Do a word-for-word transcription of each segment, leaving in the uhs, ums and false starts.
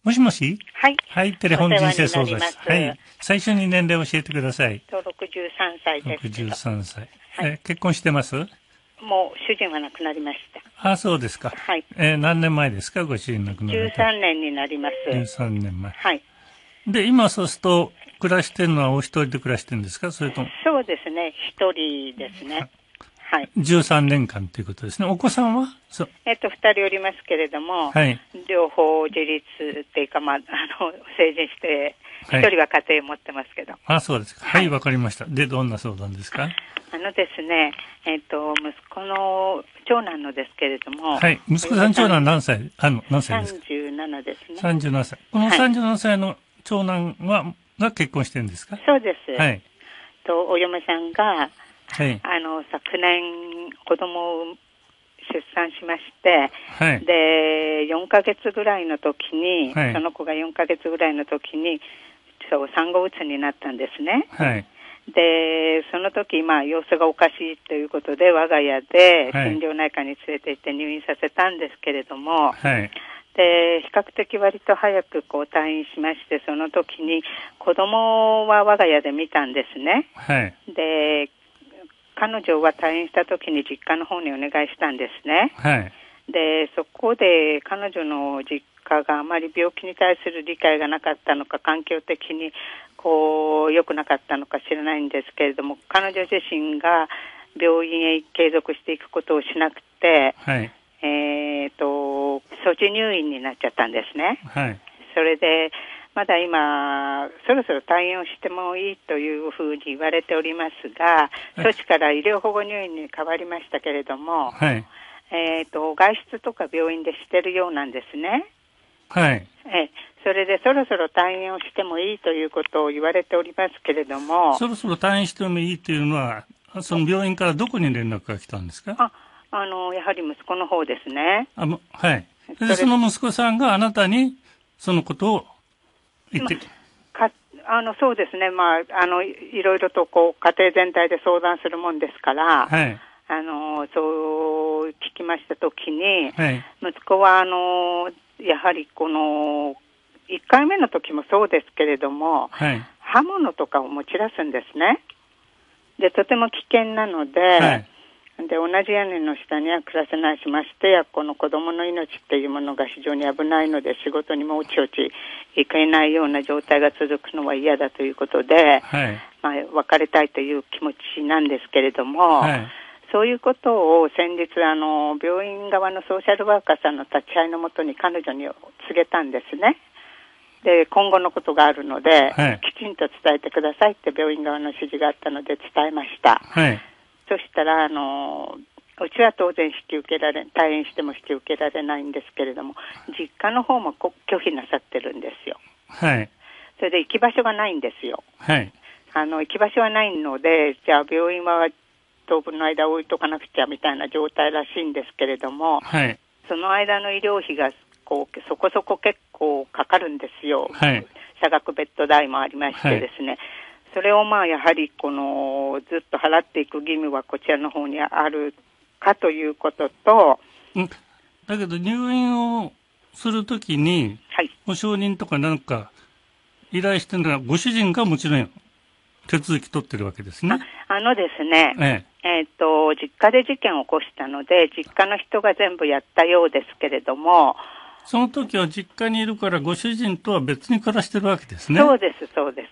もしもし。 はい。 はい、テレフォン人生相談室。はい。最初に年齢を教えてください。 ろくじゅうさんさいです。 ろくじゅうさんさい。 はい、 え結婚してます？ もう主人は亡くなりました。 あ、そうですか。 はい。 えー、何年前ですか、ご主人亡くなられた？ じゅうさんねんになります。 じゅうさんねんまえ。 はい。 で、今そうすると、暮らしてるのはお一人で暮らしてるんですか、それとも？ そうですね、一人ですね。はい。 じゅうさんねんかんということですね。お子さんは？ そうえっと、二人おりますけれども、 はい、 両方自立っていうか、まあ、あの、成人して、一人は家庭持ってますけど。 あ、そうですか。はい、わ、はい、かりました。で、どんな相談ですか？ あのですね、えっと、息子の長男のですけれども。 はい。息子さん長男何歳、あの、何歳ですか？ さんじゅうななですね。 さんじゅうななさい。このさんじゅうななさいの長男は、が結婚してるんですか？ そうです。 はい。 と、お嫁さんが、 はい。 あの、昨年、子供を出産しまして、 はい。 で、よんかげつぐらいの時に、 はい、 その子がよんかげつぐらいの時に、そう、産後うつになったんですね。 はい。 で、その時、まあ、様子がおかしいということで、我が家で心療内科に連れて行って入院させたんですけれども、 はい。 で、比較的割と早くこう退院しまして、その時に子供は我が家で見たんですね。 はい。 で、彼女は退院した時に実家の方にお願いしたんですね。 はい。 で、そこで彼女の実家があまり病気に対する理解がなかったのか、環境的にこう良くなかったのか知らないんですけれども、彼女自身が病院へ継続していくことをしなくて、 はい。 えっと、措置入院になっちゃったんですね。 はい。 それで、まだ今、そろそろ退院をしてもいいというふうに言われておりますが、措置から医療保護入院に変わりましたけれども、 はい。 えっと、外出とか病院でしてるようなんですね。 はい。 え、それでそろそろ退院をしてもいいということを言われておりますけれども、 そろそろ退院してもいいというのは、その病院からどこに連絡が来たんですか？ あ、あの、やはり息子の方ですね。 あ、はい。で、その息子さんがあなたにそのことを言って、 まあ、かあのそうですね、まあ、あのいろいろとこう家庭全体で相談するもんですから、 はい、 あのそう聞きましたときに、 はい、 息子はあのやはりこのいっかいめの時もそうですけれども、 はい、 刃物とかを持ち出すんですね。で、とても危険なので、 はい、 で同じ屋根の下には暮らせないし、ましてやこの子供の命っていうものが非常に危ないので、仕事にもおちおち行けないような状態が続くのは嫌だということで、 はい、 まあ、別れたいという気持ちなんですけれども、 はい、 そういうことを先日あの病院側のソーシャルワーカーさんの立ち会いのもとに彼女に告げたんですね。で、今後のことがあるので、はい、きちんと伝えてくださいって病院側の指示があったので伝えました。 はい、 そしたらあのうちは当然引き受けられ、退院しても引き受けられないんですけれども、実家の方も拒否なさってるんですよ。 はい。 それで行き場所がないんですよ。 はい。 あの行き場所はないので、じゃあ病院は当分の間置いとかなくちゃみたいな状態らしいんですけれども、 はい。 その間の医療費がこうそこそこ結構かかるんですよ。 はい。 差額ベッド代もありましてですね。はい、それをまあやはりこのずっと払っていく義務はこちらの方にあるかということと、 うん、だけど入院をするときに、 はい、 保証人とかなんか依頼してるのはご主人がもちろん手続き取ってるわけですね。 あ、あのですね、えええー、と実家で事件を起こしたので実家の人が全部やったようですけれども、 その時は実家にいるからご主人とは別に暮らしてるわけですね。 そうですそうです。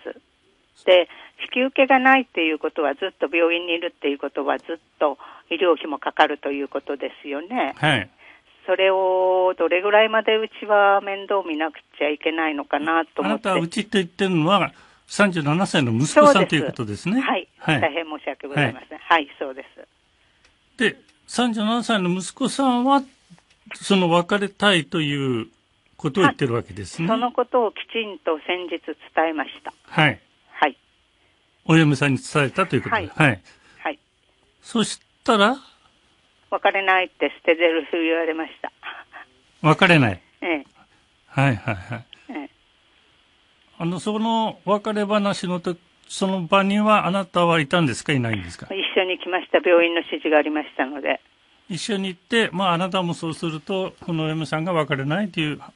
で、引き受けがないっていうことは、ずっと病院にいるっていうことはずっと医療費もかかるということですよね。 はい。 それをどれぐらいまでうちは面倒見なくちゃいけないのかなと思って。 あなたはうちって言ってるのはさんじゅうななさいの息子さんということですね。 はい、はい。大変申し訳ございません。はい、はい、そうです。 で、さんじゅうななさいの息子さんはその別れたいということを言ってるわけですね。 そのことをきちんと先日伝えました。 はい。 はい。 お嫁さんに伝えたということで。はい。はい。はい、そしたら別れないって捨てゼルフ言われました。 別れない。 ええ。 はいはいはい。ええ。あの、その別れ話のと、その場にはあなたはいたんですか、いないんですか？ 一緒に来ました。病院の指示がありましたので。 一緒に行って、まああなたもそうすると、このお嫁さんが別れないという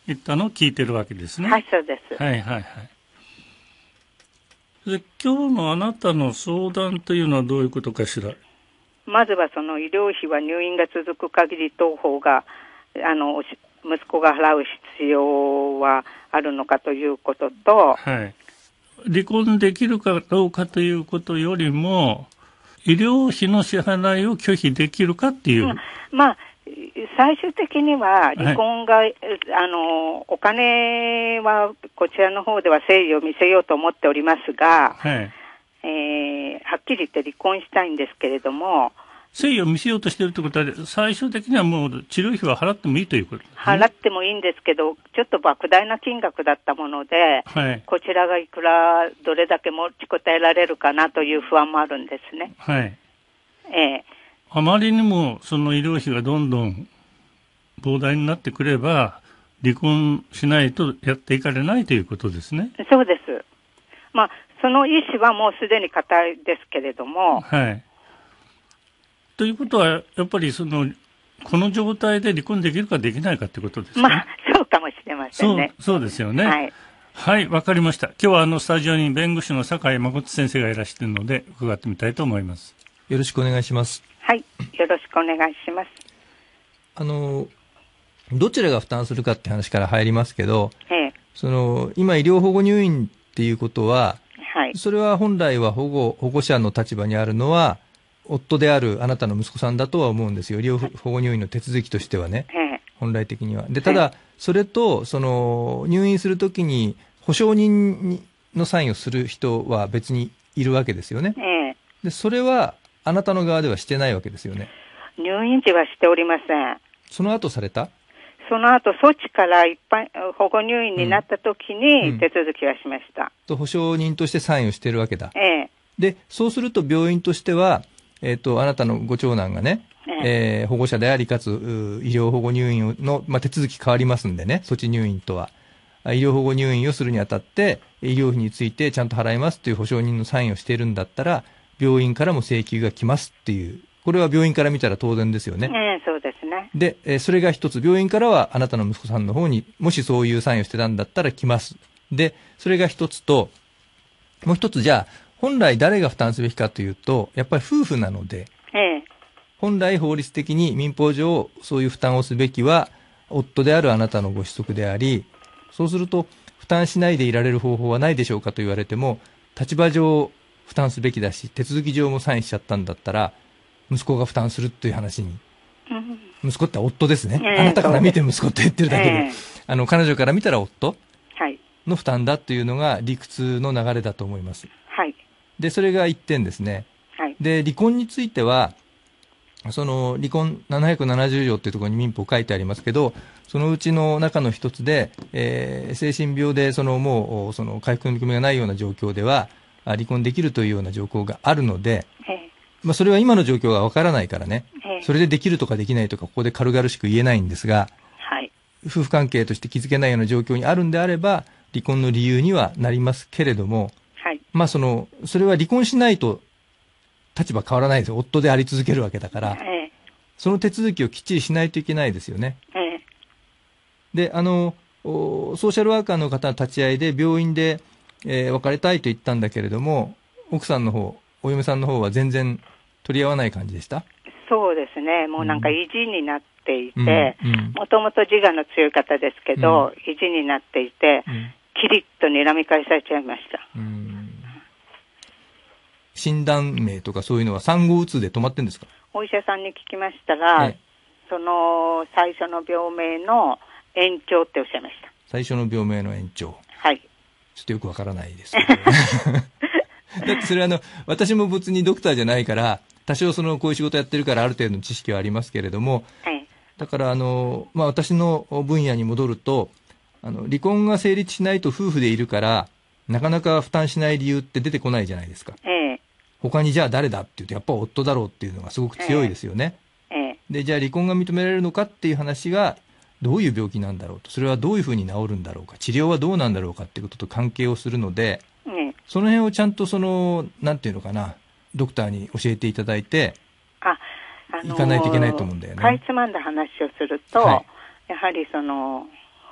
言ったのを聞いてるわけですね。 はい、そうです。 はいはいはい。で、今日のあなたの相談というのはどういうことかしら。 まずはその医療費は入院が続く限り当方が、あの、息子が払う必要はあるのかということと、 はい。離婚できるかどうかということよりも、医療費の支払いを拒否できるかっていう。うん、 まあ、最終的には離婚が、はい、あの、お金はこちらの方では誠意を見せようと思っておりますが、はい、えー、はっきり言って離婚したいんですけれども、 誠意を見せようとしているということは、最終的にはもう治療費は払ってもいいということですね。 払ってもいいんですけど、ちょっと莫大な金額だったもので、はい、こちらがいくら、どれだけ持ちこたえられるかなという不安もあるんですね。 はい。 ええ。 あまりにもその医療費がどんどん膨大になってくれば、離婚しないとやっていかれないということですね。 そうです。まあ、その意思はもうすでに固いですけれども。 はい。ということは、やっぱりその、この状態で離婚できるかできないかということですね。 まあ、そうかもしれませんね。 そう、そうですよね。 はい。 はい、わかりました。今日はあの、スタジオに弁護士の酒井誠先生がいらしているので、伺ってみたいと思います。 よろしくお願いします。 はい、よろしくお願いします。 あの、どちらが負担するかって話から入りますけど、ええ、その、今医療保護入院っていうことは、はい、それは本来は保護、保護者の立場にあるのは、夫であるあなたの息子さんだとは思うんですよ。医療保護入院の手続きとしてはね。ええ、本来的には。で、ただ、それと、その、入院するときに、保証人のサインをする人は別にいるわけですよね。ええ、で、それは、あなたの側ではしてないわけですよね。 入院時はしておりません。 その後された？ その後、措置から一般保護入院になったときに手続きはしました。うんうん、 と、保証人としてサインをしているわけだ。 ええ。 で、そうすると病院としては、えっと、あなたのご長男がね、ええー、保護者であり、かつ、医療保護入院の、まあ、手続き変わりますんでね、措置入院とは。医療保護入院をするにあたって、医療費についてちゃんと払いますという保証人のサインをしているんだったら、病院からも請求が来ますっていう、これは病院から見たら当然ですよね。 ええ、そうですね。 で、えー、それが一つ、病院からはあなたの息子さんの方に、もしそういうサインをしてたんだったら来ます。で、それが一つと、もう一つ、じゃあ、本来誰が負担すべきかというと、やっぱり夫婦なので、ええ、本来法律的に民法上そういう負担をすべきは、夫であるあなたのご子息であり、そうすると、負担しないでいられる方法はないでしょうかと言われても、立場上負担すべきだし、手続き上もサインしちゃったんだったら、息子が負担するという話に。うん、息子って夫ですね、えー。あなたから見て息子って言ってるだけで、えー、あの、彼女から見たら夫の負担だというのが理屈の流れだと思います。 はい。 で、それが一点ですね。はい。で、離婚については、その、離婚ななひゃくななじゅう条っていうところに民法書いてありますけど、そのうちの中の一つで、えー、精神病で、その、もう、その、回復の見込みがないような状況では、離婚できるというような状況があるので、えー、まあ、それは今の状況がわからないからね、えー、それでできるとかできないとか、ここで軽々しく言えないんですが、はい。夫婦関係として築けないような状況にあるんであれば、離婚の理由にはなりますけれども、はい。まあ、その、それは離婚しないと、立場変わらないですよ。夫であり続けるわけだから、ええ、その手続きをきっちりしないといけないですよね。ええ、で、あの、ソーシャルワーカーの方の立ち会いで病院で、えー、別れたいと言ったんだけれども、奥さんの方、お嫁さんの方は全然取り合わない感じでした？ そうですね。もうなんか意地になっていて、もともと自我の強い方ですけど、うん、意地になっていて、うん、キリッと睨み返されちゃいました。うん、 診断名とかそういうのは産後うつで止まってんですか？ お医者さんに聞きましたら、ね、その最初の病名の延長っておっしゃいました。 最初の病名の延長。 はい。 ちょっとよくわからないですけど。だってそれはあの、私も別にドクターじゃないから、多少そのこういう仕事やってるからある程度の知識はありますけれども、はい。だからあの、まあ私の分野に戻ると、あの、離婚が成立しないと夫婦でいるから、なかなか負担しない理由って出てこないじゃないですか。ええ。他にじゃあ誰だって言うとやっぱ夫だろうっていうのがすごく強いですよね。ええ。で、じゃあ離婚が認められるのかっていう話がどういう病気なんだろうと、それはどういうふうに治るんだろうか、治療はどうなんだろうかっていうことと関係をするので、ええ、その辺をちゃんとその、なんていうのかな、ドクターに教えていただいて、あ、あのー、行かないといけないと思うんだよね。 かいつまんだ話をすると、はい、やはりその、保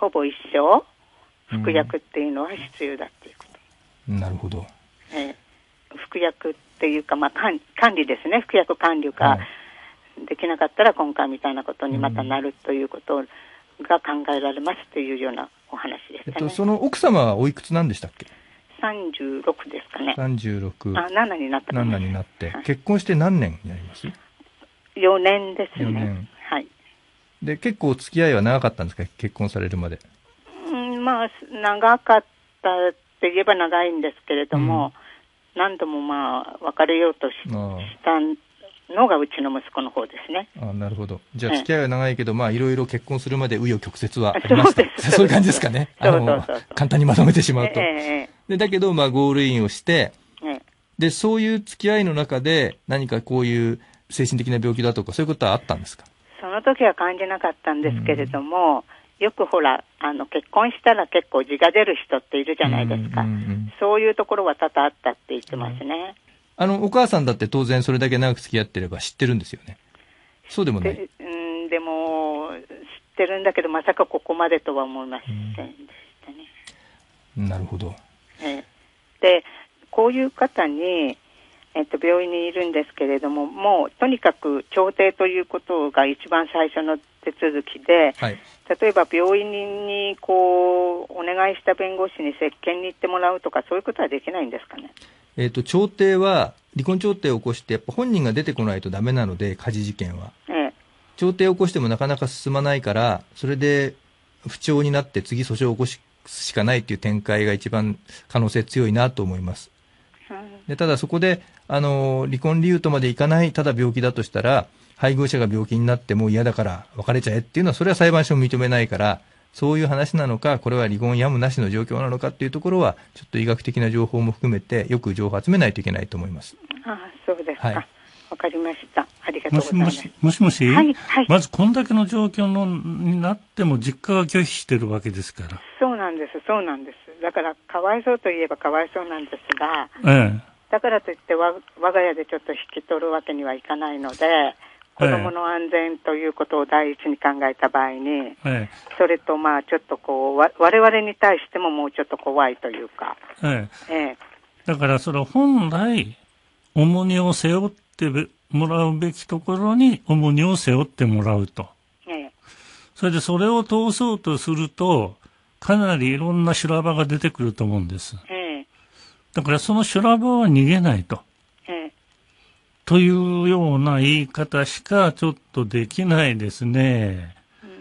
ほぼ一生服薬っていうのは必要だっていうこと、 うん、なるほど、 えー、服薬っていうか、まあ、管, 管理ですね。服薬管理ができなかったら今回みたいなことにまたなるということが考えられますというようなお話でしたね。 えっと、その奥様はおいくつなんでしたっけ？ さんじゅうろくですかね。 さんじゅうろく。 あ、ななになったかな。 ななになって、はい、結婚して何年になります？ よねんですね。 よねん。 はい。 で、結構付き合いは長かったんですか？結婚されるまで。 うん、まあ、長かったって言えば長いんですけれども、うん、何度もまあ、別れようと し, したのがうちの息子の方ですね。 あ、なるほど。じゃあ付き合いは長いけど、ええ、まあ、いろいろ結婚するまで紆余曲折はありました。そうです。そういう感じですかね。あの、そうそうそうそう、簡単にまとめてしまうと。ええ、でだけど、まあ、ゴールインをして、ええ、で、そういう付き合いの中で、何かこういう精神的な病気だとか、そういうことはあったんですか？ その時は感じなかったんですけれども、うん、よくほら、あの、結婚したら結構字が出る人っているじゃないですか。うんうんうん、そういうところは多々あったって言ってますね。 あの、お母さんだって当然それだけ長く付き合ってれば知ってるんですよね。そうでもない。 で、うん、でも、知ってるんだけど、まさかここまでとは思いませんでしたね。 うん、なるほど。 ええ、で、こういう方に、えっと、病院にいるんですけれども、もうとにかく調停ということが一番最初の手続きで、はい、例えば病院にこうお願いした弁護士に接見に行ってもらうとか、そういうことはできないんですかね？ えっと、調停は、離婚調停を起こして、やっぱ本人が出てこないとダメなので、家事事件は。ええ、調停を起こしてもなかなか進まないから、それで不調になって次訴訟を起こすしかないという展開が一番可能性強いなと思います。でただそこで、あの、離婚理由とまでいかない、ただ病気だとしたら、配偶者が病気になってもう嫌だから別れちゃえっていうのは、それは裁判所も認めないから、そういう話なのか、これは離婚やむなしの状況なのかっていうところは、ちょっと医学的な情報も含めて、よく情報を集めないといけないと思います。 ああ、そうですか。はい、わかりました。ありがとうございます。 もしもし、もしもし、 はいはい、 まずこんだけの状況のになっても実家が拒否してるわけですから。 そうなんです、そうなんです。だからかわいそうといえばかわいそうなんですが、 ええ、だからといってわ我が家でちょっと引き取るわけにはいかないので、子どもの安全ということを第一に考えた場合に、ええ、それとまあちょっとこうわ我々に対してももうちょっと怖いというか、ええええ、だからそれは本来重荷を背負ってもらうべきところに重荷を背負ってもらうと、ええ、それでそれを通そうとするとかなりいろんな修羅場が出てくると思うんです、ええ、だからその修羅場は逃げないと、ええ、というような言い方しかちょっとできないですね。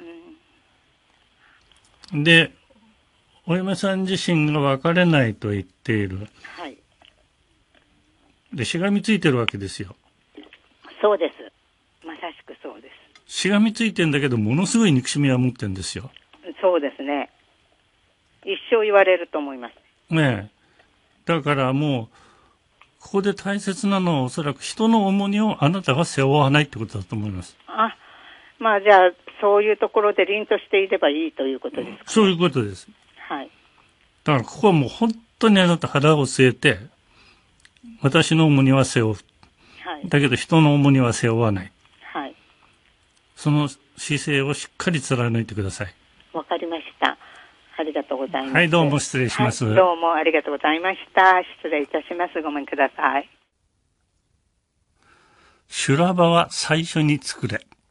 うん、で、お嫁さん自身が別れないと言っている。はい。で、しがみついてるわけですよ。 そうです。まさしくそうです。 しがみついてんだけど、ものすごい憎しみは持ってんですよ。 そうですね。一生言われると思います。 ねえ。だからもう、ここで大切なのはおそらく人の重荷をあなたが背負わないってことだと思います。 あ、まあじゃあそういうところで凛としていればいいということですか、ね、 そういうことです。 はい。 だからここはもう本当にあなた腹を据えて、私の重荷は背負う。はい。だけど人の重荷は背負わない。はい。その姿勢をしっかり貫いてください。 わかりました。ありがとうございます。 はい、どうも失礼します。 はい、どうもありがとうございました。失礼いたします。ごめんください。 修羅場は最初に作れ。